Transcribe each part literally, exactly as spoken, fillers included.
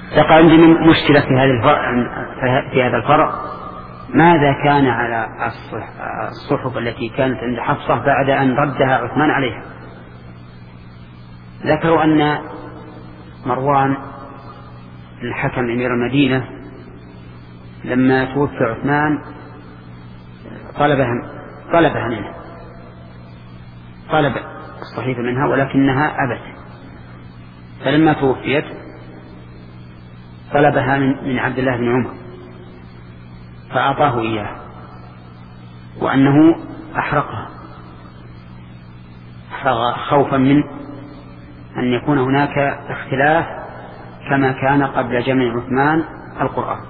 تقع عندي مشكلة في هذا الفرق في هذا الفرق ماذا كان على الصحف التي كانت عند حفصة بعد أن ردها عثمان عليها؟ ذكروا أن مروان الحكم أمير المدينة لما توفي عثمان طلبها طلبها منه طلب الصحيفة منها ولكنها أبت، فلما توفيت طلبها من عبد الله بن عمر فأعطاه إياه، وأنه أحرقها خوفا من أن يكون هناك اختلاف كما كان قبل جمع عثمان القرآن،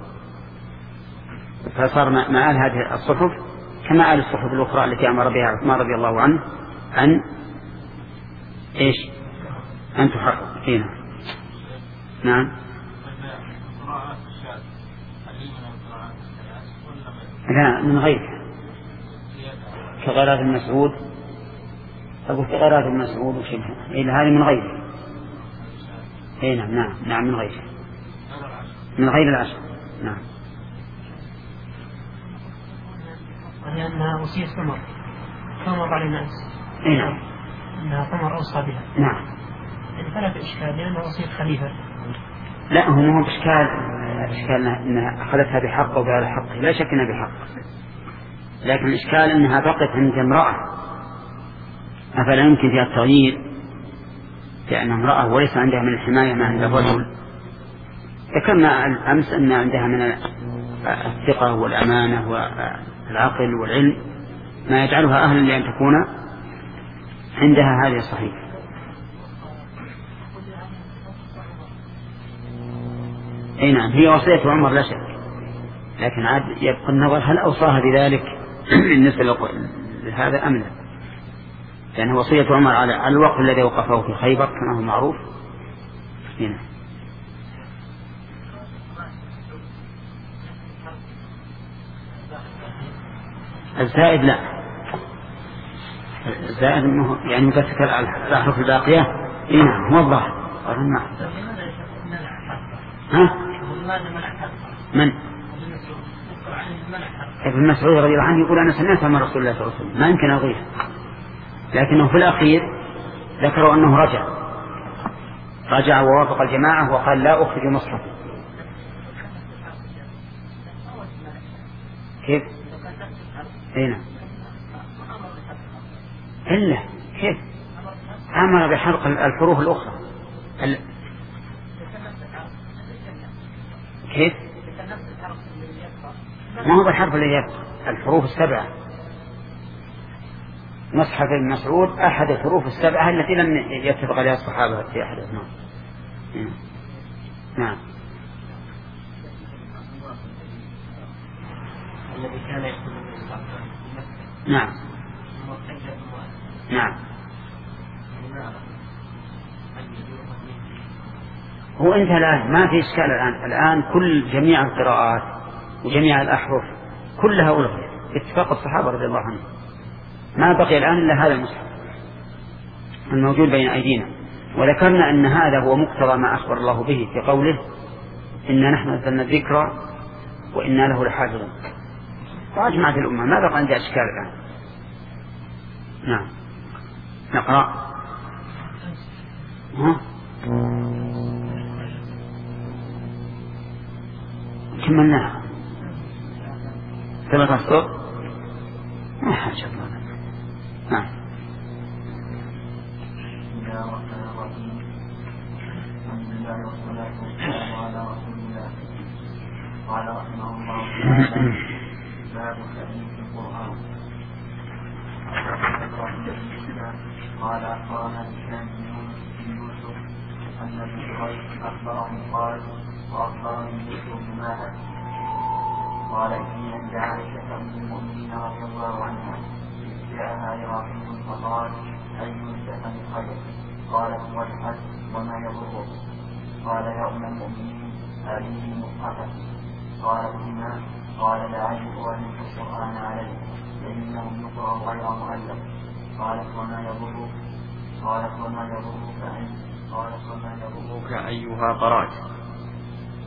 فصار مآل هذه الصحف كمآل الصحف الأخرى التي أمر بها عثمان رضي الله عنه أن إيش أن تحرق فينا. نعم. لا من غيرها كغيرات المسعود، أقول كغيرات المسعود وشبهها إلى هذه من غيرها. إيه نعم نعم نعم من غيرها من غير العشر. نعم. لأنها وصية عمر عمر على الناس. إيه نعم. أنها عمر أوصى بها. نعم. يعني فلا بإشكال لأنها وصية خليفة. لا هو ما هو بإشكال، إشكال أنها أخذتها بحق أو بغير حق، لا شك أنها بحق، لكن الإشكال أنها بقت عند امرأة، أفلا يمكن فيها التغيير لأنها امرأة وليس عندها من الحماية ما عند الرجل. ذكرنا الأمس أن عندها من الثقة والأمانة والعقل والعلم ما يجعلها أهلا لأن تكون عندها هذه الصحيفة. أي نعم هي وصية عمر لا شك، لكن عاد يبقى النظر هل أوصاها بذلك بالنسبة لهذا أم لا، لأن وصية عمر على الوقت الذي وقفه في خيبر كما هو معروف. هنا الزائد لا، الزائد يعني متسكر على الأحرف الباقية. إيه نعم هو الظاهر. ها من ابن مسعود رضي الله عنه يقول أنا سمعتها من رسول الله صلى الله عليه وسلم، ما يمكن أغير، لكنه في الأخير ذكروا أنه رجع رجع ووافق الجماعة وقال لا أخرج مصحف. كيف؟ هنا إلا كيف أمر بحرق الحروف الأخرى ال... كيف؟ ما هو بالحرف الذي يبقى الحروف السبعة. مصحف ابن مسعود أحد الحروف السبعة التي لم يتفق عليها الصحابة في أحد. نعم نعم. نعم نعم. هو انتهى الآن ما في إشكال الآن. الآن كل جميع القراءات وجميع الأحرف كلها ألغيت اتفاق الصحابة رضي الله عنهم، ما بقي الآن إلا هذا المصحف الموجود بين أيدينا. وذكرنا أن هذا هو مقتضى ما أخبر الله به في قوله إنا نحن نزلنا الذكر وإنا له لحافظون. فأجمعت الأمة ما بقى عندها أشكال الآن. نعم نقرأ. ها كملناها ثلاثة أسطر ما حاجة الله. نعم. قال رحمه الله تعالى باب تأليف القرآن. قال أخبرنا هشام بن يوسف أن ابن جريج أخبره قال وأخبرني يوسف بن ماهر قال إني عند عائشة أم المؤمنين رضي الله عنها إذ جاءها يراقب فقال أي شأن الخير؟ قالت والحد وما يضره؟ قال يا أم المؤمنين هذه مصحفة. قالت بما؟ قال لعلي أؤلف القرآن عليه فإنه يقرأ غير مؤلف. قالت وما يضرك؟ قالت وما يضرك أن قالت وما يضرك أيها قرأت؟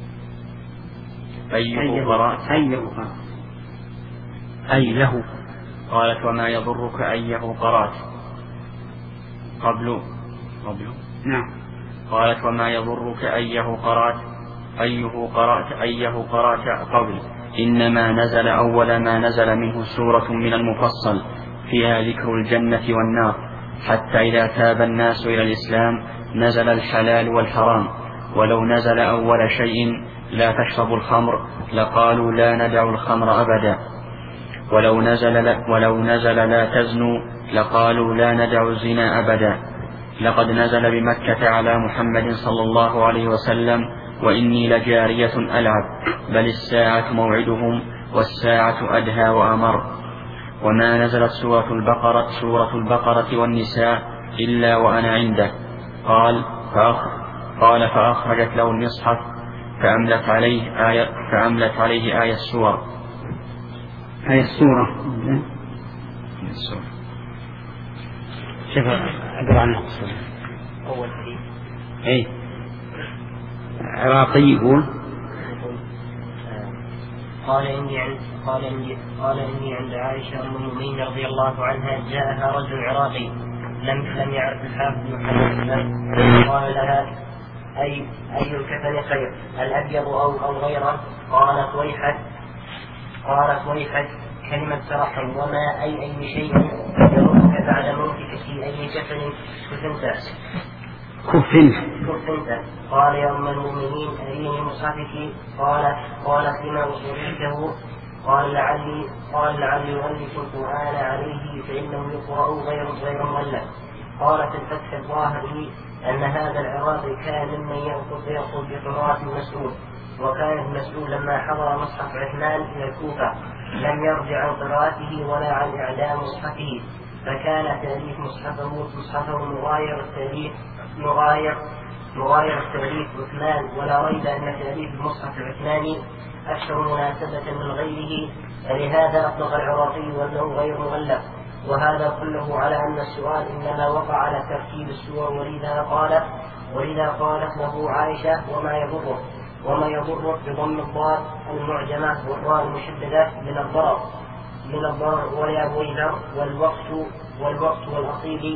أيه قرأت أيه قرأت أي له. قالت وما يضرك أيه قرأت قبل قبل نعم. قالت وما يضرك أيه قرأت أيه قرأت أيه قرأت قبل إنما نزل أول ما نزل منه سورة من المفصل فيها ذكر الجنة والنار حتى إذا تاب الناس إلى الإسلام نزل الحلال والحرام. ولو نزل أول شيء لا تشرب الخمر لقالوا لا ندع الخمر أبدا. ولو نزل لا, ولو نزل لا تزنوا لقالوا لا ندع الزنا أبدا. لقد نزل بمكة على محمد صلى الله عليه وسلم وإني لجارية ألعب بل الساعة موعدهم والساعة أدهى وأمر. وما نزلت سورة البقرة, سورة البقرة والنساء إلا وأنا عنده. قال فأخ قال فأخرجت له المصحف فأملت عليه آية, فأملت عليه آية السور. آية السورة شوف أقرأ عن القصة. أول شيء أي عراقي يقول قال إني عند قال إني قال إني عند عائشة أم المؤمنين رضي الله عنها جاءها رجل عراقي لم لم يعرف الحافظ محمد قال لها أي أي الكفن خير الأبيض أو أو غيره؟ قالت ويحك قالت ويحك كلمة ترحم وما أي أي شيء يردك بعد موتك في أي كفن كفنت كفنت كفنت. قال يا أم المؤمنين أريني مصحفك. قالت قالت لما أريته؟ قال لعلي قال لعلي أؤلف القرآن عليه فإنه يقرأ غير غير مؤلف. قالت الفتح الظاهري أن هذا العراقي كان ممن يأخذ يأخذ بقراءة المسؤول، وكان المسؤول لما حضر مصحف عثمان إلى الكوفة لم يرجع عن قراءته ولا عن إعدام مصحفه، فكان تأليف مصحفه مصحفه مغاير التأليف مغاير مغاير التأليف عثمان. ولا ريب أن تأليف المصحف العثماني أكثر مناسبة من غيره، فلهذا أطلق العراقي وأنه غير مؤلف. وهذا كله على أن السؤال إنما وقع على ترتيب السور، ولذا قالت ولذا قالت له عائشة وما يضره وما يضره بضم الضاد المعجمة والراء المشددة من الضرر من الضرر ولا ويذر والوقت والوقت والأصيل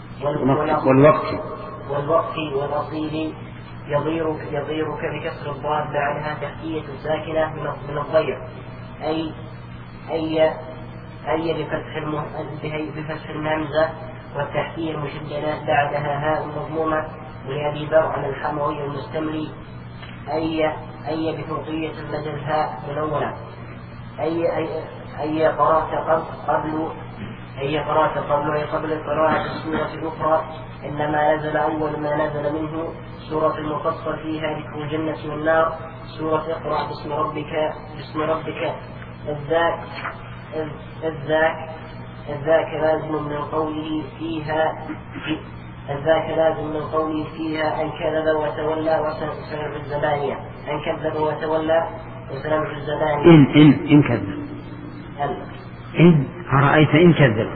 والوقت والوقت والأصيل يضيرك يضيرك بكسر الضاد بعدها تحتية ساكنة من الضير أي أي أي بفتح الم... بفتح الهمزة والتحتية المشددة بعدها هاء مضمومة ولأبي ذر عن الحموي المستملي أي أي بفوقية لدى الهاء منونة أي أي أي قراءة قبل أي قراءة قبل أي قبل قراءة السورة الأخرى إنما نزل أول ما نزل منه سورة المفصل فيها ذكر الجنة والنار سورة اقرأ باسم ربك باسم ربك الذاك الذاك الذاك لازم من قوله فيها الذاك لازم من قوله فيها أن كذب وتولى وسنع الزبانية أن كذب وتولى وسنع الزبانية إن إن إن كذب هل إن أرأيت إن كذب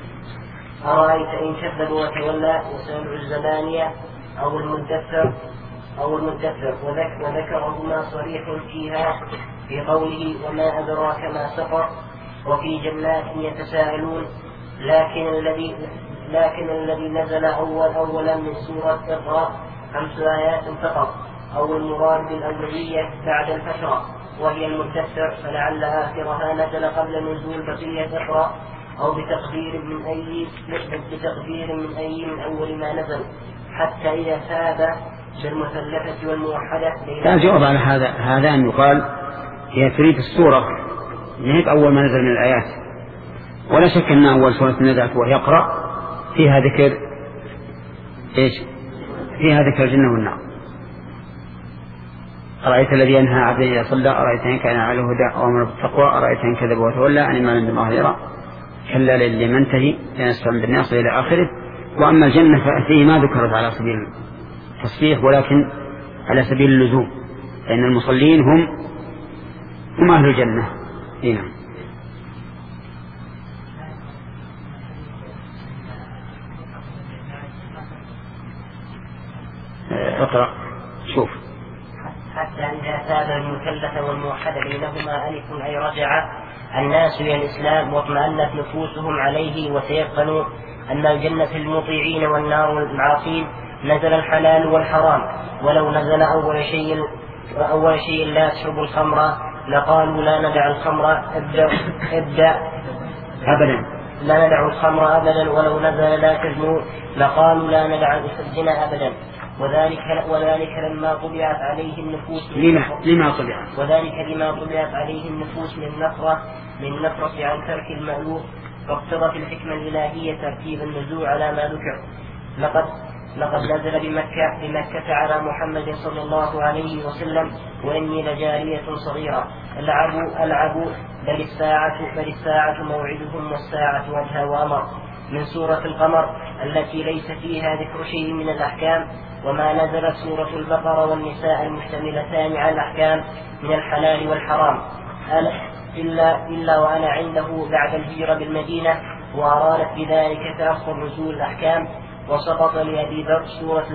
أرأيت إن كذب وتولى وسنع الزبانية أو المدثر أو المدثر وذك وذكرهما صريح فيها في قوله وما أدراك ما سقر وفي جنات يتساءلون لكن الذي لكن الذي نزل أول أولا من سورة اقرأ خمس آيات فقط أو المراد بالأولية بعد الفترة وهي المدثر فلعل آخرها نزل قبل نزول بقية اقرأ أو بتقدير من أي بتقدير من أي من أول ما نزل حتى إذا ثاب بالمثلثة والموحدة. لا جواب على هذا هذا أن يقال هي تريد السورة نهب أول ما نزل من الآيات ولا شك أن أول سورة نزلت وهي يقرأ فيها ذكر إيش فيها ذكر الجنة والنار. أرأيت الذي ينهى عبدا إذا صلى أرأيت إن كان على هدى أو أمر بالتقوى أرأيت إن كذب وتولى أن ما من دماغ يرى كلا للي منتهي لنسفع بالناس إلى آخره. وأما الجنة فأتيه ما ذكرت على سبيل التصريح ولكن على سبيل اللزوم لأن المصلين هم هم أهل الجنة. هنا اقرأ شوف حتى إذا الثابت المثلث والموحد بينهما ألف أي رجع الناس إلى الإسلام واطمأنت نفوسهم عليه وتيقنوا أن الجنة للمطيعين والنار للعاصين. نزل الحلال والحرام، ولو نزل أول شيء أول شيء لا تشربوا الخمر لقالوا لا ندع الخمر ابدأ ابدأ أبدا لا ندع الخمر أبدا، ولو نزل لا تزنوا لقالوا لا ندع الزنا أبدا. وذلك وذلك لما طبعت عليه النفوس لما لما طبعت وذلك لما طبعت عليه النفوس من نفرة من نفرة عن ترك المألوف، فاقتضت الحكمة الإلهية ترتيب النزول على ما ذكر. لقد لقد نزل بمكة بمكة على محمد صلى الله عليه وسلم وإني لجارية صغيرة ألعبوا ألعبوا بل الساعة بل الساعة موعدهم والساعة وجه وأمر، من سورة القمر التي ليس فيها ذكر شيء من الأحكام. وما نزلت سورة البقرة والنساء المشتملتان على الأحكام من الحلال والحرام إلا إلا وأنا عنده بعد الهجرة بالمدينة، وأرادت بذلك تأخر نزول الأحكام. وسقط لأبي ذر سورة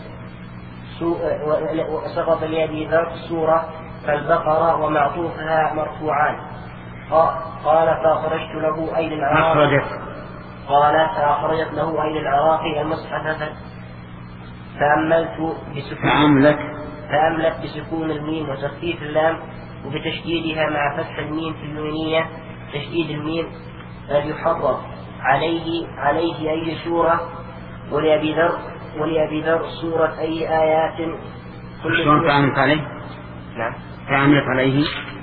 وسقط لأبي ذر سورة فالبقرة ومعطوفها مرفوعان. قال فأخرجت له أيدي العراق قال فأخرجت له أيدي العراق المصحف فأملت بسكون فأملت بسكون الميم وتخفيف اللام وبتشديدها مع فتح الميم في اليمينية تشديد الميم فليحرر عليه عليه أي سورة ولأبي ذر ولأبي ذر سورة أي آيات شلون فأملت عليه؟ نعم فأملت عليه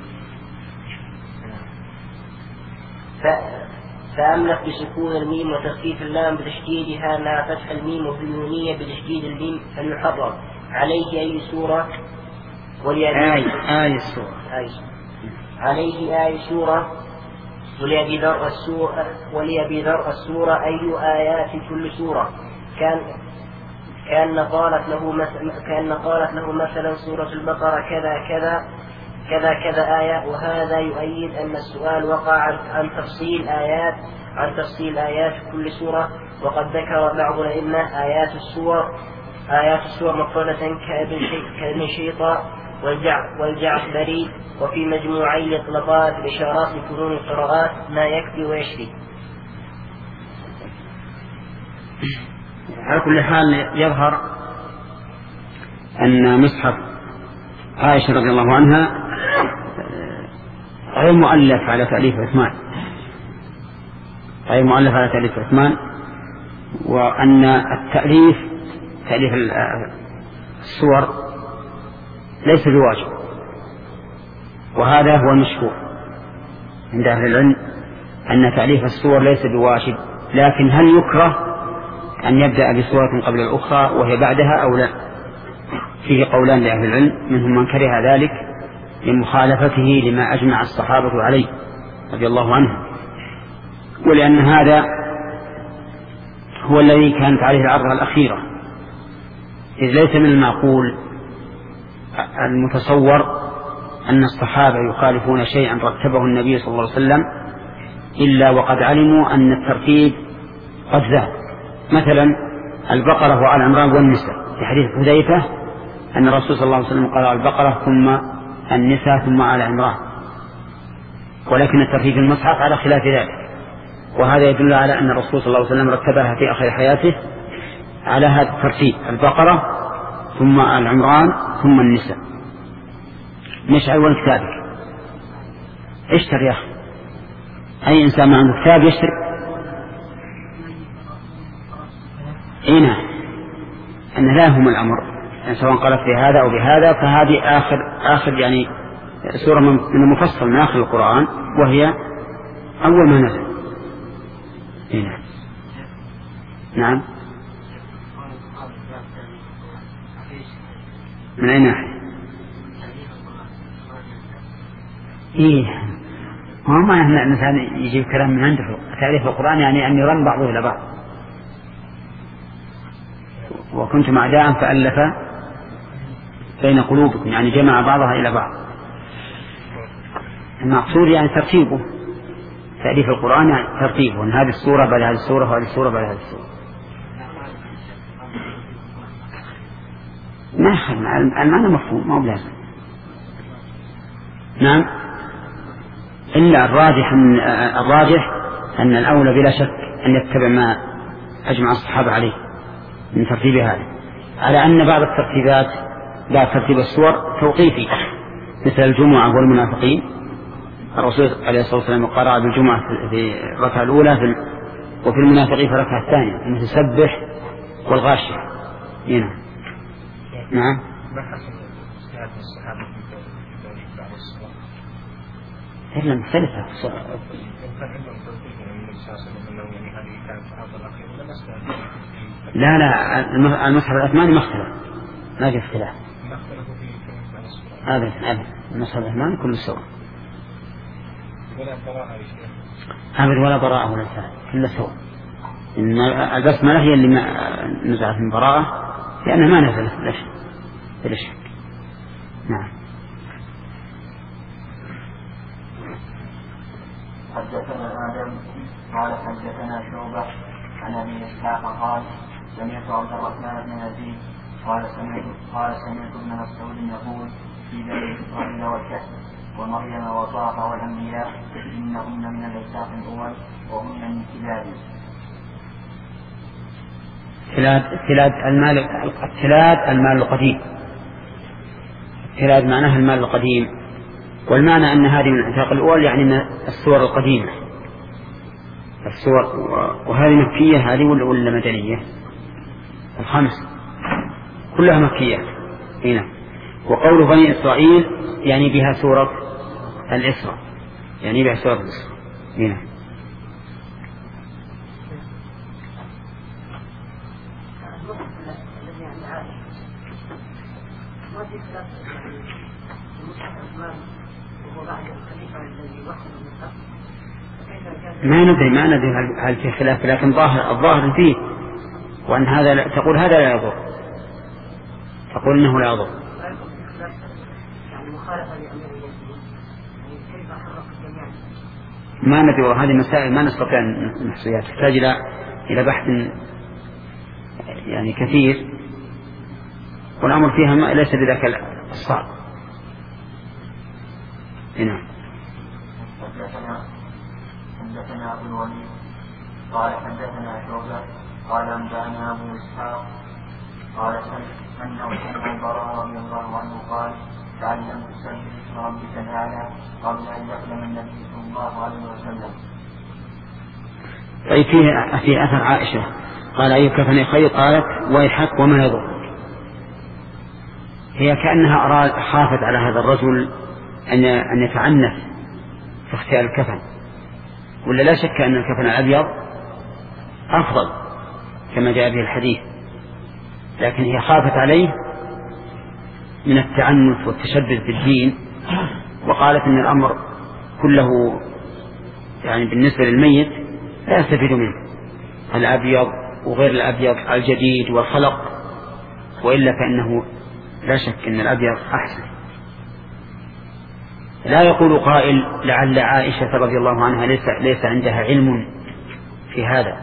ف... فأملت بسكون الميم وتخفيف اللام بتشديدها مع فتح الميم وفي النونية بتشديد الميم فليحرر عليه أي سورة ولأبي آي آي السورة آي عليه آي سورة ولأبي ذر السورة ولأبي ذر السورة أي آيات كل سورة كان كان قالت له مثلا كان قالت له مثلا سورة البقرة كذا كذا كذا كذا آية. وهذا يؤيد أن السؤال وقع عن تفصيل آيات عن تفصيل آيات كل سورة. وقد ذكر بعض الأئمة آيات السور آيات السور مفردة كابن شيطة والجعفري، وفي مجموعي إطلاقات الإشارات لفنون القراءات ما يكفي ويشفي. على كل حال يظهر أن مصحف عائشة رضي الله عنها غير مؤلف على تأليف عثمان غير مؤلف على تأليف عثمان وأن التأليف تأليف السور ليس بواجب، وهذا هو المشهور عند أهل العلم أن تأليف السور ليس بواجب، لكن هل يكره أن يبدأ بسورة قبل الأخرى وهي بعدها أو لا؟ فيه قولان لأهل العلم، منهم من كره ذلك لمخالفته لما أجمع الصحابة عليه رضي الله عنهم، ولأن هذا هو الذي كانت عليه العرضة الأخيرة، إذ ليس من المعقول المتصور أن الصحابة يخالفون شيئا رتبه النبي صلى الله عليه وسلم إلا وقد علموا أن الترتيب قد ذهب. مثلا البقرة وآل عمران والنساء في حديث حذيفة أن الرسول صلى الله عليه وسلم قال البقرة ثم النساء ثم آل عمران، ولكن الترتيب في المصحف على خلاف ذلك، وهذا يدل على أن الرسول صلى الله عليه وسلم رتبها في آخر حياته على هذا الترتيب: البقرة ثم آل عمران ثم النساء. مشعل وين كتابك؟ اشتر يا أخي، أي إنسان ما عنده كتاب يشتري. إينا أن لا هم الأمر، يعني سواء قالت بهذا أو بهذا، فهذه آخر آخر يعني سورة من المفصل من آخر القرآن، وهي أول ما نزل. إينا نعم. من أي ناحية؟ إيه ما يهمنا الإنسان يجيب كلام من عنده. تعريف القرآن يعني أن يرن بعضه إلى بعض. وكنتم أعداء فألف بين قلوبكم، يعني جمع بعضها إلى بعض. المقصود يعني ترتيبه، تعريف القرآن يعني ترتيبه، أن هذه السورة بعد هذه السورة وهذه السورة بعد هذه السورة. ما المعنى مفهوم، ما هو لازم. نعم، إلا الراجح أن الراجح أن الأولى بلا شك أن يتبع ما أجمع الصحابة عليه من ترتيب هذا، على أن بعض الترتيبات بعض ترتيب السور توقيفي، مثل الجمعة والمنافقين. الرسول عليه الصلاة والسلام قرأ بالجمعة في الركعة الأولى في وفي المنافقين في الركعة الثانية، مثل سبح والغاشية. هنا نعم. هي مختلفة. لا لا، المصحف العثماني مختلف، ما في اختلاف أبدا أبدا. المصحف العثماني كله سوا، أبدا ولا براءة ولا سهل، كله سوا. إن البسملة هي اللي نزعت من براءة لأنها ما نزلت بلا شك. نعم. حدثنا آدم قال حدثنا شعبة عن أبي إسحاق قال سمعت عبد الرحمن بن يزيد قال سمعت قال سمعت ابن مسعود يقول في بني إسرائيل والكهف ومريم وطه والأنبياء إنهن من العشاق الأول وهن من كلاب. التلاد التلاد المال التلاد المال القديم. التلاد معناها المال القديم، والمعنى أن هذه من العشاق الأول يعني من السور القديمة. السور وهذه مكية هذه ولا مدنية؟ الخمس كلها مكية هنا. وقول بني إسرائيل يعني بها سورة الإسراء، يعني بها سورة الإسراء هنا. ما ندري ما ندري هل في خلاف، لكن ظاهر الظاهر فيه، وأن هذا لا تقول هذا لا يضر، تقول إنه لا يضر. ما ندري، وهذه مسائل ما نستطيع أن نحصيها، تحتاج إلى إلى بحث يعني كثير، والأمر فيها ما ليس بذاك الصعب. هنا حدثنا أبو الوليد قال حدثنا شعبة قال أنبأنا أبو إسحاق قال أنه سمع البراء رضي الله عنه قال تعلم تسبح اسم ربك الأعلى قبل أن يقدم النبي صلى الله عليه وسلم. طيب فيه في أثر عائشة قال أي كفني خير، قالت ويحك وما يضرك. هي كأنها أراد خافت على هذا الرجل أن أن يتعنف في اختيار الكفن، ولا لا شك أن الكفن الأبيض أفضل كما جاء به الحديث، لكن هي خافت عليه من التعنف والتشدد بالدين، وقالت إن الأمر كله يعني بالنسبة للميت لا يستفيد منه الأبيض وغير الأبيض الجديد والخلق، وإلا فإنه لا شك أن الأبيض أحسن. لا يقول قائل لعل عائشة رضي الله عنها ليس, ليس عندها علم في هذا،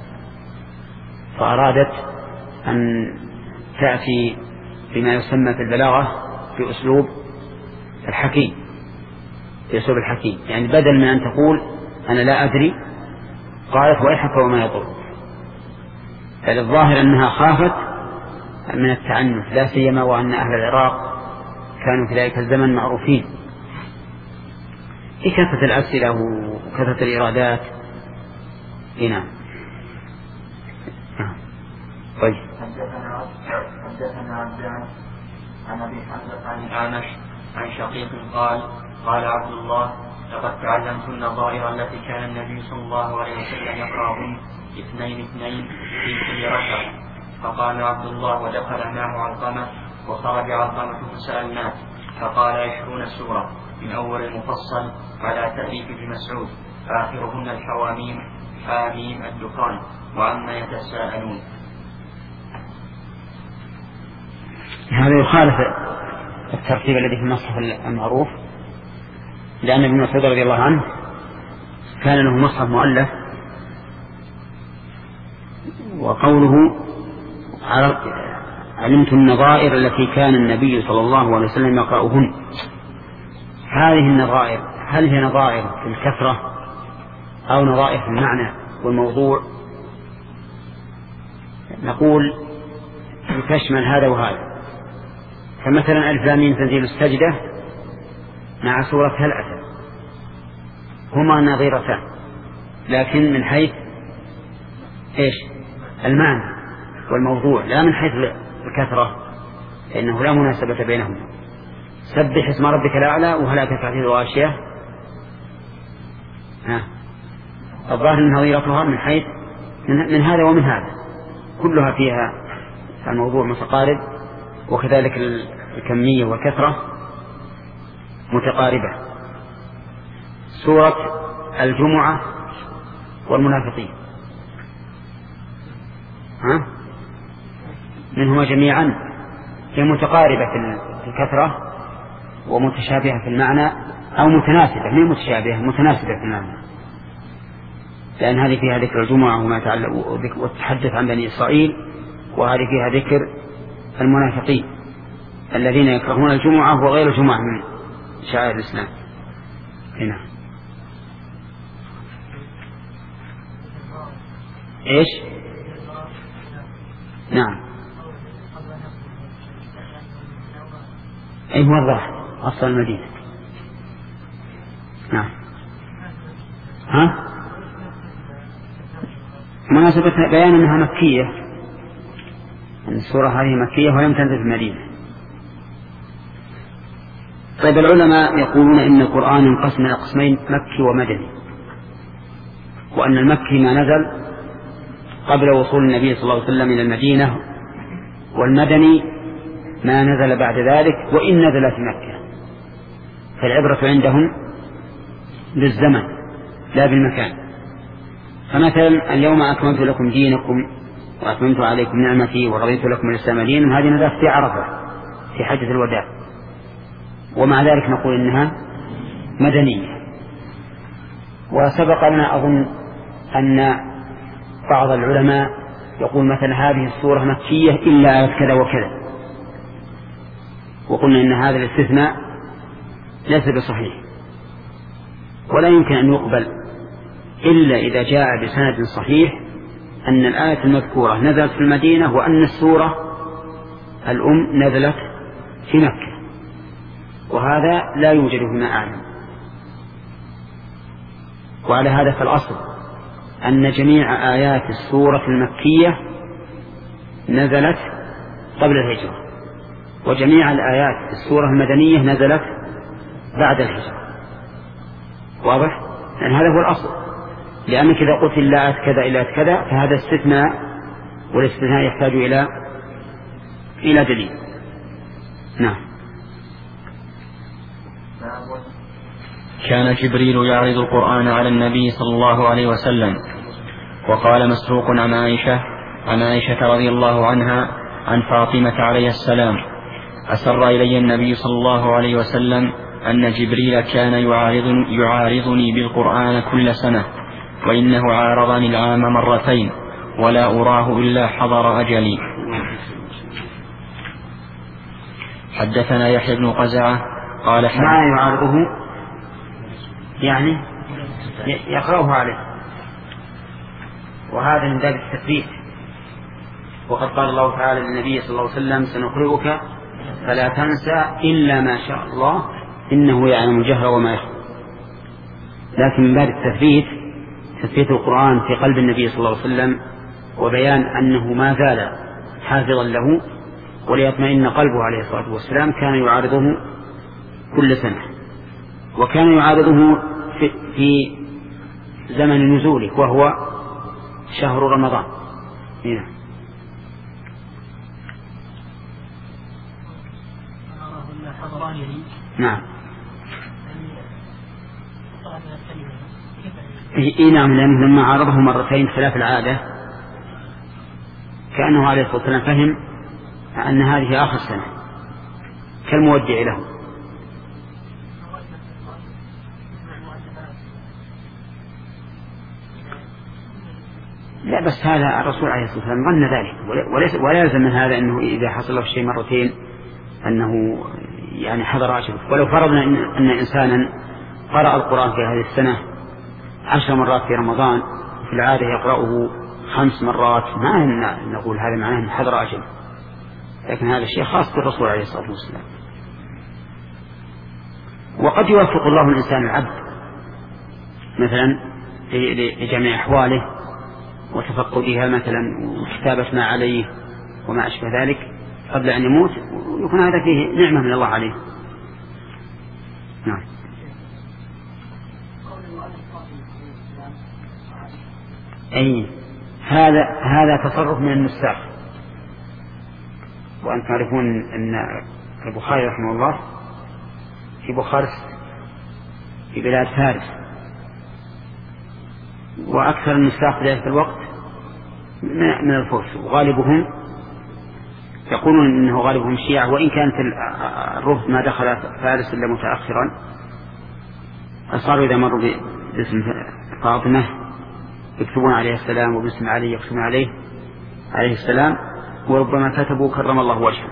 فأرادت أن تأتي بما يسمى في البلاغة بأسلوب الحكيم، بأسلوب الحكيم، يعني بدل من أن تقول أنا لا أدري قالت ويحك وما يضر. فالظاهر أنها خافت من التعنف، لا سيما وأن أهل العراق كانوا في ذلك الزمن معروفين في كثرة الأسئلة وكثرة الإرادات. هنا طيب حدثنا عبدان عن أبي حمزة عن الأعمش عن شقيق قال قال عبد الله لقد تعلمت النظائر التي كان النبي صلى الله عليه وسلم يقرأهن اثنين اثنين في كل ركعة. فقال عبد الله ودخل معه علقمة، وخرج علقمة فسألناه فقال عشرون سورة من أول المفصل على تأليف ابن مسعود، آخرهن الحواميم حاميم الدخان وعما يتساءلون. هذا يخالف الترتيب الذي في المصحف المعروف، لأن ابن مسعود رضي الله عنه كان له مصحف مؤلف، وقوله علمت النظائر التي كان النبي صلى الله عليه وسلم يقرأهن، هذه النظائر هل هي نظائر في الكثرة أو نظائر في المعنى والموضوع؟ نقول تشمل هذا وهذا. فمثلا ألف لام ميم تنزيل السجدة مع سورة هل أتى هما نظيرتان، لكن من حيث إيش المعنى والموضوع لا من حيث الكثرة، لأنه لا مناسبة بينهما. سبح اسم ربك الأعلى وهل أتاك حديث الغاشية الظاهر من نظيرتها من حيث من هذا ومن هذا، كلها فيها الموضوع متقارب، وكذلك الكمية والكثرة متقاربة. سورة الجمعة والمنافقين ها منهما جميعا هي متقاربة في الكثرة ومتشابهة في المعنى، أو متناسبة من متشابهة متناسبة في المعنى، لأن هذه فيها ذكر الجمعة وما يتعلق وتحدث عن بني إسرائيل، وهذه فيها ذكر المنافقين الذين يكرهون الجمعة وغير الجمعة من شعائر الإسلام. هنا إيش؟ نعم أي موضح أصل المدينة. نعم ها مناسبة بيان أنها مكية، أن السورة هذه مكية ولم تنزل في المدينة. طيب العلماء يقولون إن القرآن انقسم إلى قسمين مكي ومدني، وأن المكي ما نزل قبل وصول النبي صلى الله عليه وسلم إلى المدينة، والمدني ما نزل بعد ذلك وإن نزل في مكة، فالعبرة عندهم بالزمن لا بالمكان. فمثلا اليوم أكملت لكم دينكم وأتممت عليكم نعمتي ورضيت لكم الإسلام دينا، هذه نزلت في عرفة في حجة الوداع، ومع ذلك نقول إنها مدنية. وسبق لنا أظن أن بعض العلماء يقول مثلا هذه السورة مكية إلا آية كذا وكذا، وقلنا إن هذا الاستثناء ليس بصحيح ولا يمكن أن يقبل إلا إذا جاء بسند صحيح أن الآية المذكورة نزلت في المدينة وأن السورة الأم نزلت في مكة، وهذا لا يوجد فيما أعلم. وعلى هذا فالأصل أن جميع آيات السورة المكية نزلت قبل الهجرة، وجميع الآيات السورة المدنية نزلت بعد الهجرة. واضح؟ لأن هذا هو الأصل، لأنك إذا قلت إلا آيات كذا إلا آيات كذا فهذا استثناء، والاستثناء يحتاج إلى إلى دليل. نعم. كان جبريل يعرض القرآن على النبي صلى الله عليه وسلم. وقال مسروق عن عائشة عن عائشة رضي الله عنها عن فاطمة عليه السلام: أسر إلي النبي صلى الله عليه وسلم أن جبريل كان يعارض يعارضني بالقرآن كل سنة، وإنه عارضني العام مرتين ولا أراه إلا حضر أجلي. حدثنا يحيى بن قزعة قال ما يعارضه يعني يقرأه عليه، وهذا من باب التثبيت. وقد قال الله تعالى للنبي صلى الله عليه وسلم: سنقرئك فلا تنسى إلا ما شاء الله إنه يعلم الجهر وما يخفى. لكن من باب التثبيت تثبيت القرآن في قلب النبي صلى الله عليه وسلم، وبيان أنه ما زال حافظا له وليطمئن قلبه عليه الصلاة والسلام، كان يعارضه كل سنة، وكان يعارضه في, في زمن نزوله وهو شهر رمضان. هنا نعم إيه نعم، لأنه لما عارضه مرتين خلاف العادة كأنه عليه الصلاة والسلام فهم أن هذه آخر سنة كالمودع له. لا بس هذا الرسول عليه الصلاة والسلام ظن ذلك، وليس ولا يلزم من هذا أنه إذا حصل له شيء مرتين أنه يعني حضر أجره. ولو فرضنا إن, إن إنسانا قرأ القرآن في هذه السنة عشر مرات في رمضان في العادة يقرأه خمس مرات، ما نقول هذا معناه أن حضر أجره، لكن هذا الشيء خاص بالرسول عليه الصلاة والسلام. وقد يوفق الله الإنسان العبد مثلا لجميع أحواله وتفقدها مثلا وكتابة ما عليه وما أشبه ذلك قبل أن يموت، ويكون هذا فيه نعمة من الله عليه. نعم. أي هذا هذا تصرف من النساخ. وأنتم تعرفون أن البخاري رحمه الله في بخارس في بلاد فارس، وأكثر النساخ في ذلك الوقت من الفرس، وغالبهم يقولون إنه غالبهم شيعة، وإن كانت الرفض ما دخل فارس إلا متأخرا، فصاروا إذا مروا باسم فاطمة يكتبون عليه السلام وباسم علي يكتبون عليه عليه السلام، وربما كتبوا كرم الله وجهه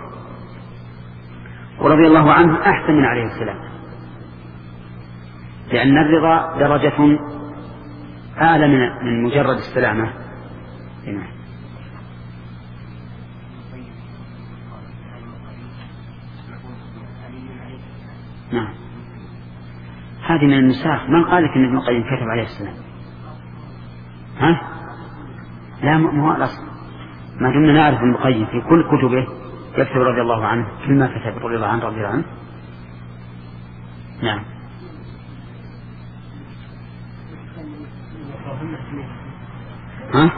ورضي الله عنه أحسن من عليه السلام، لأن الرضا درجة أعلى من مجرد السلامة. نعم. هذه من النساخ. من قال لك أن ابن القيم كتب عليه السلام؟ ها؟ لا، ما هو الأصل. ما دمنا نعرف ابن القيم في كل كتبه يكتب رضي الله عنه، كل ما كتب رضي الله عنه رضي الله عنه. نعم. ها؟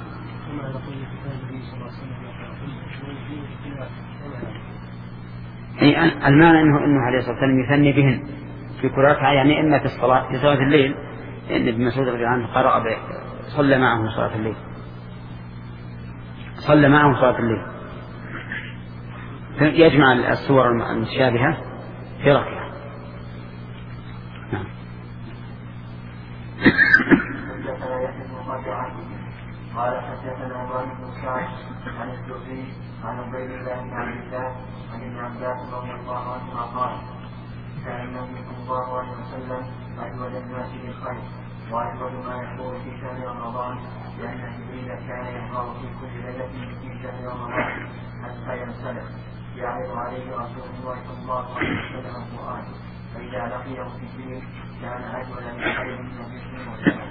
أي المعنى أنه إنه عليه الصلاة والسلام يثني بهن في كل ركعة، يعني إما في الصلاة في صلاة الليل، لأن ابن مسعود رضي الله عنه قرأ صلى معه صلاة الليل صلى معه صلاة الليل يجمع السور المتشابهة في ركعة. نعم. قال حدثنا ابراهيم بن سعد عن الزهري عن عبيد الله بن عبد الله عن ابن عباس رضي الله عنهما قال كان النبي صلى الله عليه وسلم اجود الناس بالخير واجود ما يقول في شهر رمضان، لان جبريل كان يقرا في كل ليله في شهر رمضان حتى ينسلخ يعرض عليه رسول الله صلى الله عليه وسلم القران، فاذا لقيه في الدين كان اجود من خير من نبي وسلم.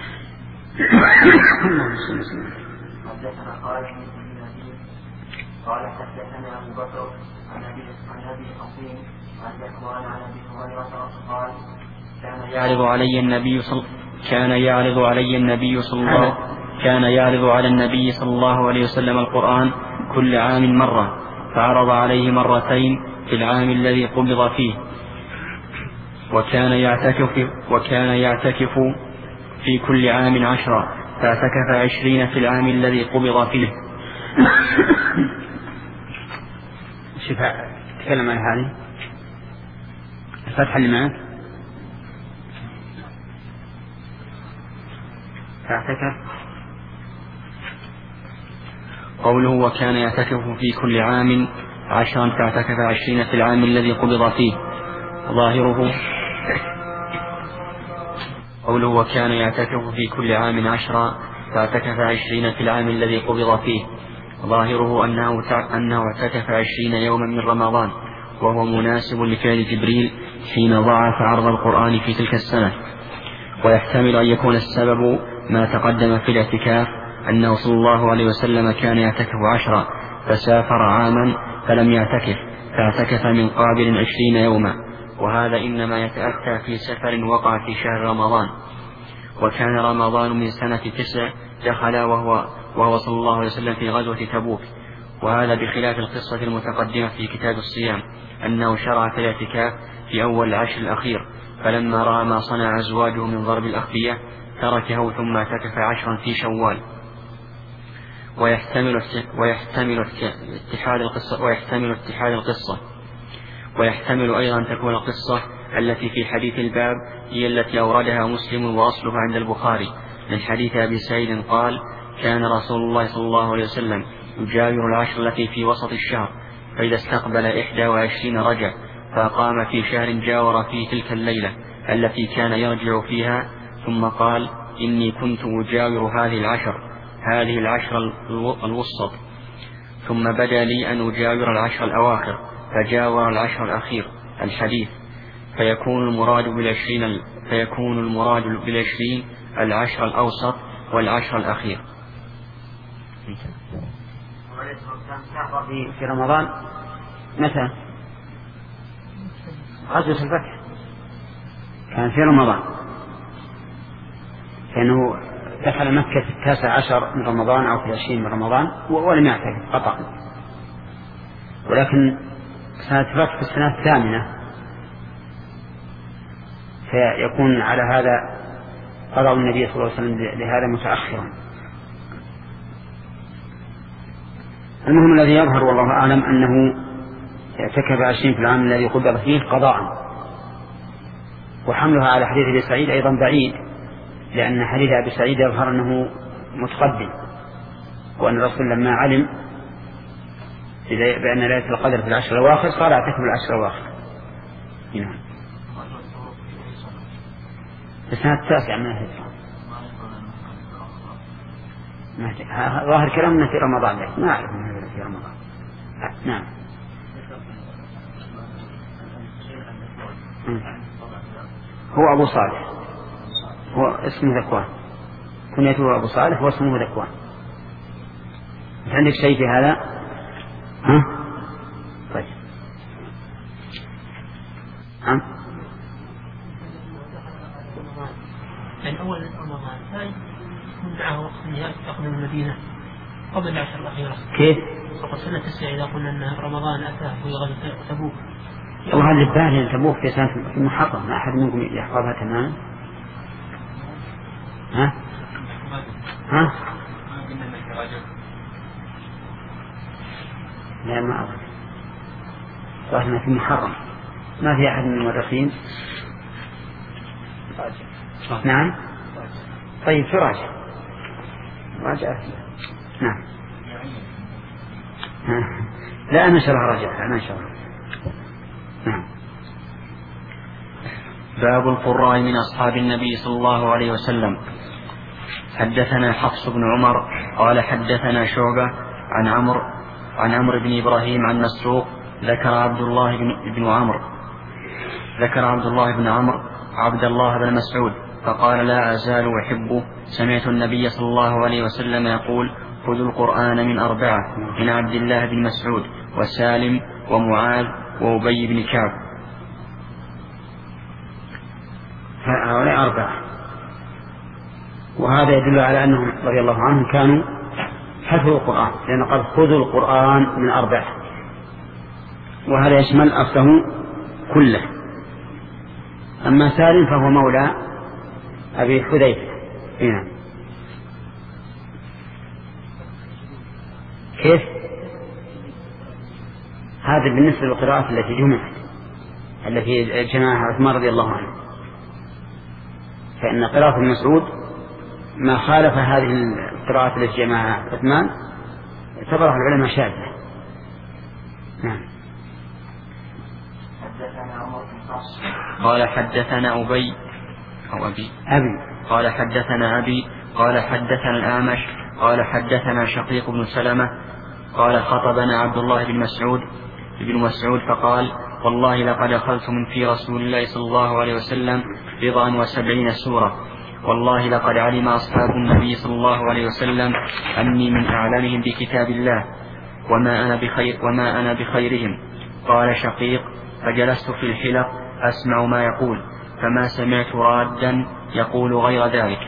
حدثنا خالد بن نبيل قال حدثنا ابو بكر عن ابي عن ابي حصين عن ذكوان عن ابي هريره قال كان يعرض علي النبي صلى كان يعرض علي النبي صلى الله كان يعرض على النبي صلى الله عليه وسلم القرآن كل عام مرة، فعرض عليه مرتين في العام الذي قبض فيه، وكان يعتكف وكان يعتكف في كل عام عشرة، فاعتكف عشرين في العام الذي قبض فيه. شفاء تكلم عن هذه الفتحة اللي معك. فاعتكف قوله وكان يعتكف في كل عام عشرا فاعتكف عشرين في العام الذي قبض فيه، ظاهره قوله وكان يعتكف في كل عام عشرا فاعتكف عشرين في العام الذي قبض فيه، ظاهره أنه أنه اعتكف عشرين يوما من رمضان، وهو مناسب لفعل جبريل حين ضاعف عرض القرآن في تلك السنة. ويحتمل أن يكون السبب ما تقدم في الاعتكاف، أنه صلى الله عليه وسلم كان يعتكف عشرا فسافر عاما فلم يعتكف، فاعتكف من قابل عشرين يوما، وهذا إنما يتأتى في سفر وقع في شهر رمضان. وكان رمضان من سنة تسع دخل وهو, وهو صلى الله عليه وسلم في غزوة تبوك، وهذا بخلاف القصة المتقدمة في كتاب الصيام، أنه شرع في الاعتكاف في أول العشر الأخير، فلما رأى ما صنع أزواجه من ضرب الأخفية تركه ثم اعتكف عشرا في شوال. ويحتمل ويحتمل اتحاد القصة ويحتمل اتحاد القصة ويحتمل أيضا أن تكون القصة التي في حديث الباب هي التي أوردها مسلم وأصلها عند البخاري من حديث أبي سعيد قال كان رسول الله صلى الله عليه وسلم يجاور العشر التي في وسط الشهر، فإذا استقبل إحدى وعشرين رجع، فقام في شهر جاور فيه تلك الليلة التي كان يرجع فيها، ثم قال: إني كنت أجاور هذه العشر هذه العشر الوسط، ثم بدا لي أن أجاور العشر الأواخر، فجاور العشر الأخير. الحديث. فيكون المراد بالعشرين فيكون المراد بالعشرين العشر الأوسط والعشر الأخير. في رمضان متى؟ غزوة الفتح كان في رمضان، كأنه دخل مكة في التاسع عشر من رمضان أو في العشرين من رمضان ولم يعتكف قطعا، ولكن سنة الفتح في السنة الثامنة، فيكون على هذا قضاء النبي صلى الله عليه وسلم لهذا متأخرا. المهم الذي يظهر والله أعلم أنه اعتكف عشرين في العام الذي قدر فيه قضاء، وحملها على حديث أبي سعيد أيضا بعيد، لأن حديث أبي سعيد يظهر أنه متقدم، وأن الرسول لما علم بأن ليلة القدر في العشر الأواخر صار اعتكف العشر الأواخر. هنا في السنة التاسعة من الهجرة. ظاهر كلامنا في رمضان، لكن ما أعرف أنه في رمضان. نعم. هو أبو صالح، هو اسمه ذكوان، كنيته أبو صالح واسمه ذكوان. عندك شيء في هذا؟ ها؟ طيب. ها؟ الأول رمضان ثاني يكون معه وقت النهاية تأخذ المدينة قبل العشر الأخيرة. كيف؟ وقد سنة التسعة إذا قلنا أن رمضان أتاه في غزوة تبوك. وهل البالي تبوك في سنة المحرم؟ ما أحد منكم يحفظها تماما؟ ها؟ ها؟ لا ما أظن، صحنا في محرم، ما في أحد من المؤرخين. نعم. طيب في راجع راجع. نعم. لا أنا شرح راجع أنا شرح. نعم. باب القراء من أصحاب النبي صلى الله عليه وسلم. حدثنا حفص بن عمر قال حدثنا شعبة عن عمرو عن عمرو بن إبراهيم عن مسروق ذكر عبد الله بن, بن عمرو ذكر عبد الله بن عمرو عبد الله بن مسعود فقال: لا أزال أحبه. سمعت النبي صلى الله عليه وسلم يقول: خذوا القرآن من أربعة، من عبد الله بن مسعود وسالم ومعاذ وأبي بن كعب. هؤلاء أربعة، وهذا يدل على أنهم رضي الله عنهم كانوا حفظوا القرآن، لأن قال: خذوا القرآن من أربعة، وهذا يشمل أصله كله. أما سالم فهو مولى أبي حذيفة. هنا كيف؟ هذا بالنسبة للقراءات التي جمعت، التي جمعها عثمان رضي الله عنه، فإن قراءة ابن مسعود ما خالف هذه القراءات التي جمعها عثمان اعتبرها العلماء شاذة. نعم. قال حدثنا أبي أو أبي أبي قال حدثنا أبي قال حدثنا الأعمش قال حدثنا شقيق بن سلمة قال: خطبنا عبد الله بن مسعود ابن مسعود فقال: والله لقد أخذت من في رسول الله صلى الله عليه وسلم بضعا وسبعين سورة، والله لقد علم أصحاب النبي صلى الله عليه وسلم أني من أعلمهم بكتاب الله، وما أنا بخير وما أنا بخيرهم. قال شقيق: فجلست في الحلق أسمع ما يقول، فما سمعت رادا يقول غير ذلك.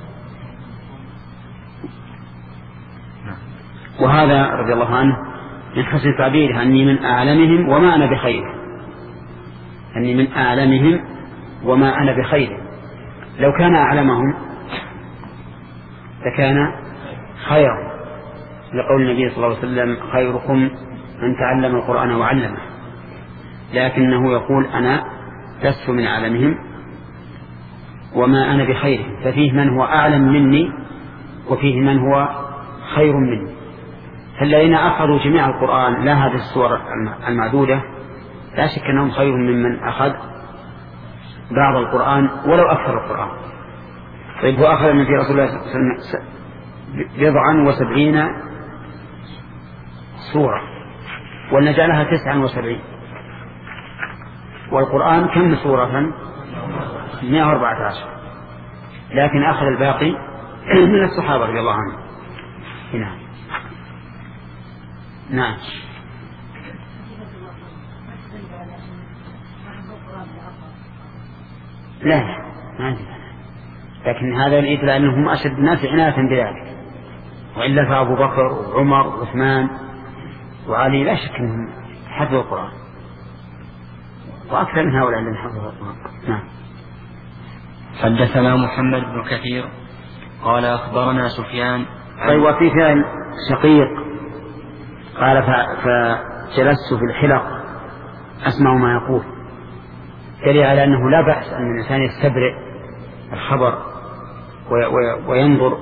وهذا رضي الله عنه من حسن تعبيره: أني من أعلمهم وما أنا بخير، أني من أعلمهم وما أنا بخير. لو كان أعلمهم لكان خيرا، لقول النبي صلى الله عليه وسلم: خيركم من تعلم القرآن وعلمه. لكنه يقول: أنا لست من أعلمهم وما أنا بخيرهم، ففيه من هو أعلم مني وفيه من هو خير مني. فالذين أخذوا جميع القرآن لا هذه السور المعدودة لا شك أنهم خير ممن أخذ بعض القرآن ولو أكثر القرآن. طيب هو أخذ النبي رسول الله صلى الله عليه وسلم بضعا وسبعين سورة ونجعلها تسعا وسبعين، والقرآن كم سورة؟ مئة وأربعة عشر، لكن أخذ الباقي من الصحابة رضي الله عنهم. نعم نعم. لا لا ما عندي، لكن هذا يدل أنهم أشد الناس عناية بذلك، وإلا فأبو بكر وعمر وعثمان وعلي لا شك أنهم حفظوا القرآن، وأكثر من هؤلاء الذين حفظوا القرآن. نعم. حدثنا محمد بن كثير قال أخبرنا سفيان. طيب وفي فعل شقيق قال فجلست في الحلق أسمع ما يقول، دليل على أنه لا بأس أن الإنسان يستبرئ الخبر وينظر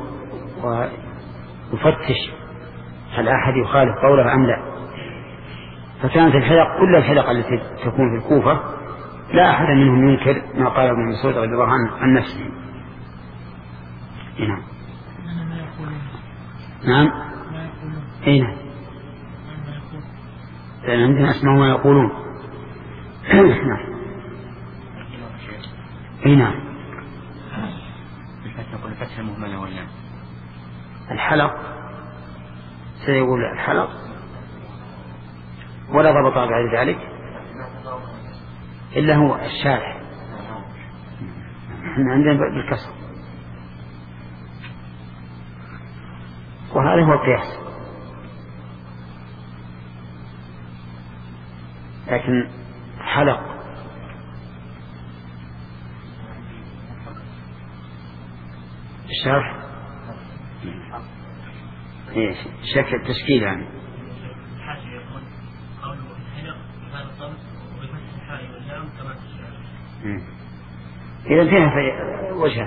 ويفتش هل أحد يخالف قوله أم لا. فكانت الحلق كل الحلق التي تكون في الكوفة لا أحد منهم ينكر ما قال ابن مسعود رضي الله عنه عن نفسه. نعم نعم اي نعم، لأن عندنا اسمعوا ما يقولون. نعم اي نعم. الفتح المهملة ولا الحلق سيقول الحلق ولا ضبط بعد ذلك إلا هو الشارح، احنا عندنا بالكسر، وهذا هو القياس. لكن حلق الشرح ايش شكل التشكيل يعني. إذا فيها في وجهه.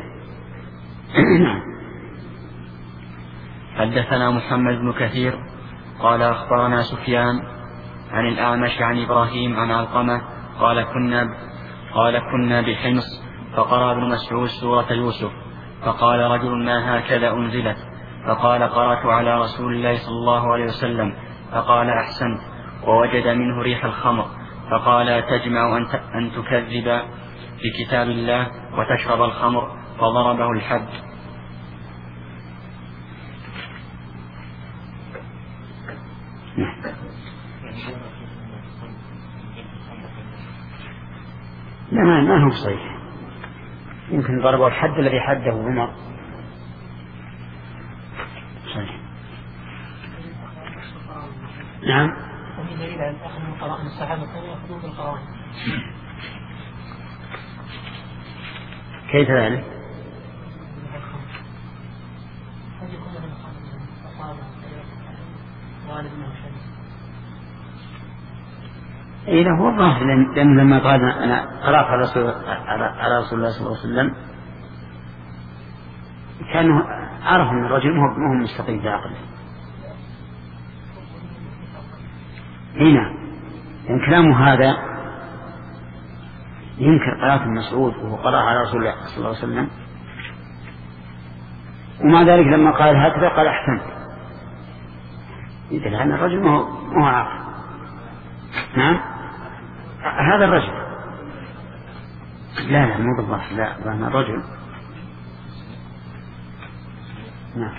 حدثنا محمد بن كثير قال أخبرنا سفيان عن الأعمش عن إبراهيم عن علقمة قال كنا قال كنا بحمص فقرأ ابن مسعود سورة يوسف فقال رجل ما هكذا أنزلت؟ فقال قرأت على رسول الله صلى الله عليه وسلم. فقال أحسنت، ووجد منه ريح الخمر. فقال تجمع أن تكذب في كتاب الله وتشرب الخمر، فضربه الحد. لا ما هو صحيح، يمكن ضربه الحد الذي حده عمر. صحيح. نعم. وفي دليل على الأخذ من قرائن الصحابة كانوا يأخذون بالقرائن. كيف ذلك؟ إيه هو الظاهر، لأن لما قال أنا قرأت على رسول على رسول الله صلى الله عليه وسلم كانه عرف أن الرجل ما هو مستقيم في عقله. هنا يعني كلامه هذا ينكر قراءة مسعود وهو قرأ على رسول الله صلى الله عليه وسلم، ومع ذلك لما قال هكذا قال أحسنت، يدل أن الرجل ما هو عاقل. نعم هذا الرجل لا لا مو بالضبط، لا هذا الرجل. نعم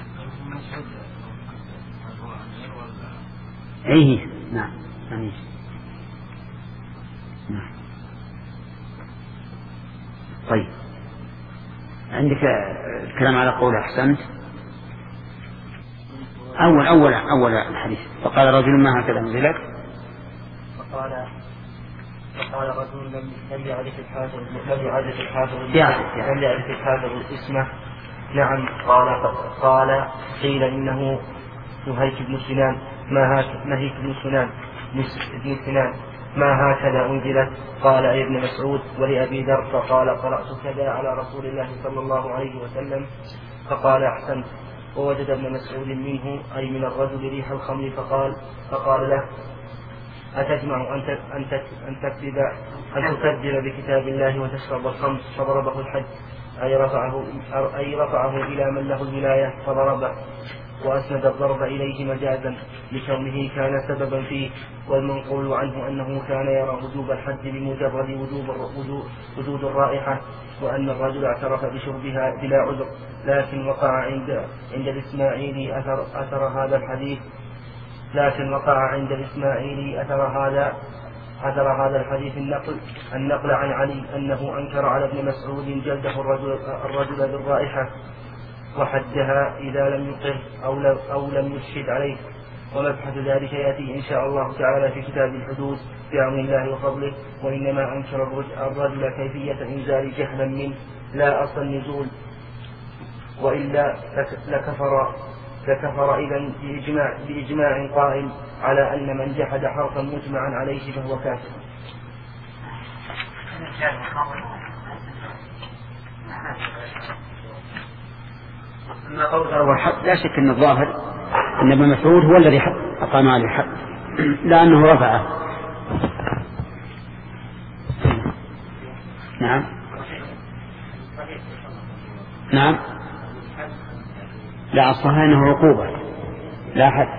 أيه نعم أيه. نعم. طيب عندك الكلام على قول أحسنت. أول أول أول الحديث فقال رجل ما هكذا أنزلت. فقال فقال رجل لم لم يعرف الحافظ لم يعرف الحافظ لم يعرف الحافظ اسمه. نعم. قال قال قيل إنه نهيك بن سنان ما هك نهيك بن سنان بن سنان ما هكذا أنزلت. قال أي ابن مسعود ولأبي ذر فقال قرأت كذا على رسول الله صلى الله عليه وسلم. فقال أحسنت. ووجد ابن مسعود منه أي من الرجل ريح الخمر فقال فقال له أتجمع أن أن أن تكذب أن تكذب بكتاب الله وتشرب الخمر فضربه الحد أي رفعه أي رفعه إلى من له الولاية فضربه وأسند الضرب إليه مجازا لكونه كان سببا فيه. والمنقول عنه أنه كان يرى وجوب الحد بمجرد وجوب وجود الرائحة وأن الرجل اعترف بشربها بلا عذر. لكن وقع عند عند الإسماعيلي أثر, أثر هذا الحديث لكن وقع عند الإسماعيلي أثر هذا أثر هذا الحديث النقل النقل عن علي أنه أنكر على ابن مسعود جلده الرجل, الرجل بالرائحة وحدها إذا لم يقر أو, أو لم يشهد عليه. ومبحث ذلك يأتي إن شاء الله تعالى في كتاب الحدود بعون الله وفضله. وإنما أنكر الرجل كيفية إنزال جهلا منه لا أصل النزول وإلا لكفر لكفر إذن بإجماع, بإجماع قائم على أن من جحد حرفا مجمعا عليه فهو كافر. أما قول ضرب الحد لا شك أن الظاهر أن ابن مسعود هو الذي أقام عليه الحد لأنه رفعه. نعم نعم لا الصحيح أنه عقوبة لا حد.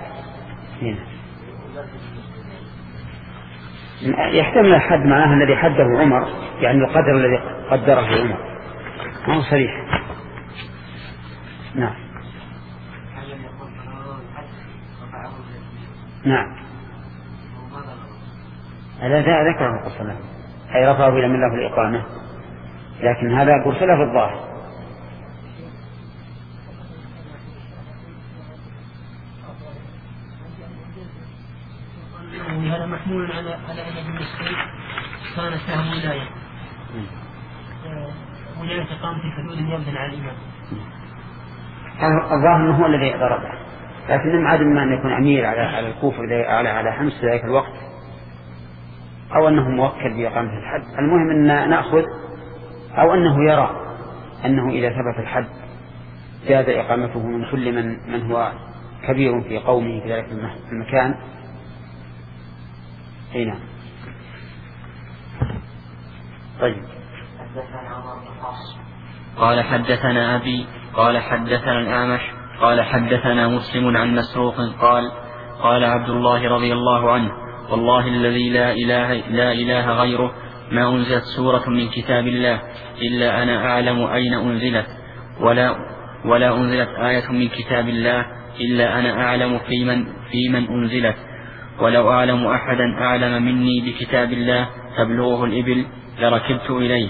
يحتمل الحد معناه الذي حده عمر يعني القدر الذي قدره عمر ما هو صريح. نعم نعم هذا ذكره الرسول صلى الله عليه وسلم أي رفعه إلى من له الإقامة لكن هذا أرسله في الظاهر. هذا محمول على على أن ابن مسعود كانت له ولاية ولاية إقامة الحدود يبدأ على الإمام. الظاهر أنه هو الذي ضربه لكن لم عدم ما أن يكون أمير على على الكوفة على على حمص في ذلك الوقت أو أنه موكل بإقامة الحد. المهم أن نأخذ أو أنه يرى أنه إذا ثبت الحد جاز إقامته من كل من من هو كبير في قومه في ذلك المكان. هنا طيب. قال حدثنا أبي قال حدثنا الأعمش قال حدثنا مسلم عن مسروق قال قال عبد الله رضي الله عنه والله الذي لا إله, لا إله غيره ما أنزلت سورة من كتاب الله إلا أنا أعلم أين أنزلت ولا, ولا أنزلت آية من كتاب الله إلا أنا أعلم في من, في من أنزلت ولو أعلم أحدا أعلم مني بكتاب الله تبلغه الإبل لركبت إليه.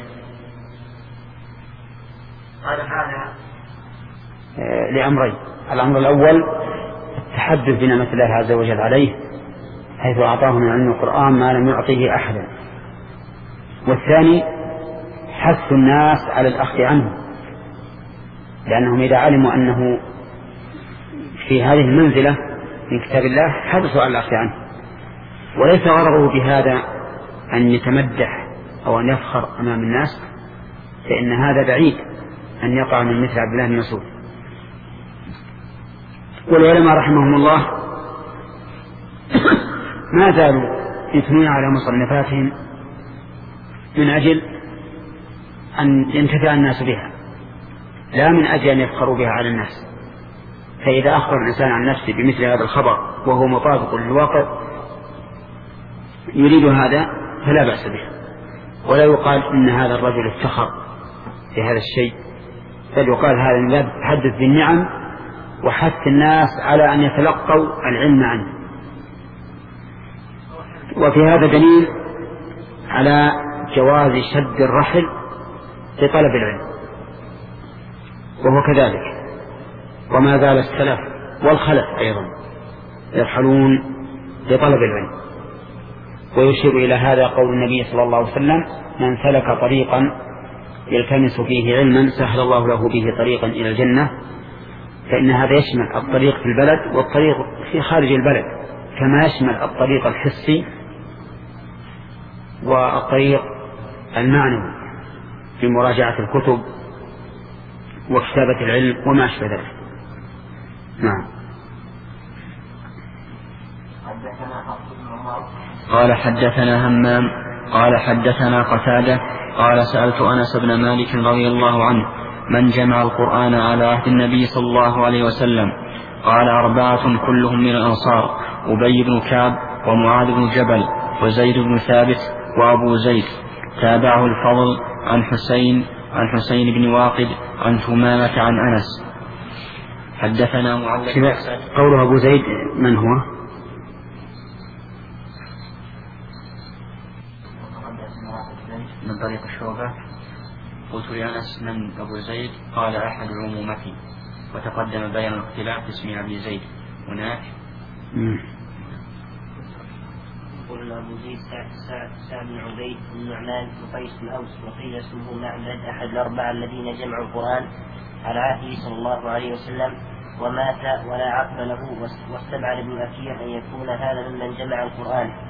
قال هذا لأمرين. الأمر الأول تحدث بنعمة الله عز وجل عليه حيث أعطاه من علم القرآن ما لم يعطيه أحدا. والثاني حث الناس على الأخذ عنه لأنهم إذا علموا أنه في هذه المنزلة من كتاب الله حدثوا على الأخذ عنه. وليس غرضه بهذا أن يتمدح أو أن يفخر أمام الناس فإن هذا بعيد أن يقع من مثل عبد الله بن مسعود. والعلماء رحمهم الله ما زالوا يثنون على مصنفاتهم من أجل أن ينتفع الناس بها لا من أجل أن يفخروا بها على الناس. فإذا أخبر الإنسان عن نفسه بمثل هذا الخبر وهو مطابق للواقع يريد هذا فلا بأس به ولا يقال إن هذا الرجل افتخر في هذا الشيء بل يقال هذا من باب تحدث بالنعم وحث الناس على أن يتلقوا العلم عنه. وفي هذا دليل على جواز شد الرحل لطلب العلم وهو كذلك. وما زال السلف والخلف أيضا يرحلون لطلب العلم. ويشير إلى هذا قول النبي صلى الله عليه وسلم من سلك طريقا يلتمس فيه علما سهل الله له به طريقا إلى الجنة. فإن هذا يشمل الطريق في البلد والطريق في خارج البلد كما يشمل الطريق الحسي والطريق المعنوي في مراجعة الكتب وكتابة العلم وما أشبه ذلك. نعم. حدثنا قال حدثنا همام قال حدثنا قتادة قال سألت أنس بن مالك رضي الله عنه من جمع القرآن على عهد النبي صلى الله عليه وسلم؟ قال أربعة كلهم من الأنصار: أبي بن كعب ومعاذ بن جبل وزيد بن ثابت وأبو زيد. تابعه الفضل عن حسين عن حسين بن واقد عن ثمامة عن أنس. حدثنا معلق قوله أبو زيد من هو؟ من طريق الشعبة. قلت لأنس من أبو زيد؟ قال أحد عمومتي. وتقدم بيان الاختلاف في اسم أبي زيد هناك. قلنا أبو زيد سعد سعد بن عبيد بن نعمان بن قيس بن أوس، وقيل اسمه معبد أحد الأربعة الذين جمعوا القرآن على عهده صلى الله عليه وسلم ومات ولا عقل له، واستبعد ابن أثير أن يكون هذا ممن جمع القرآن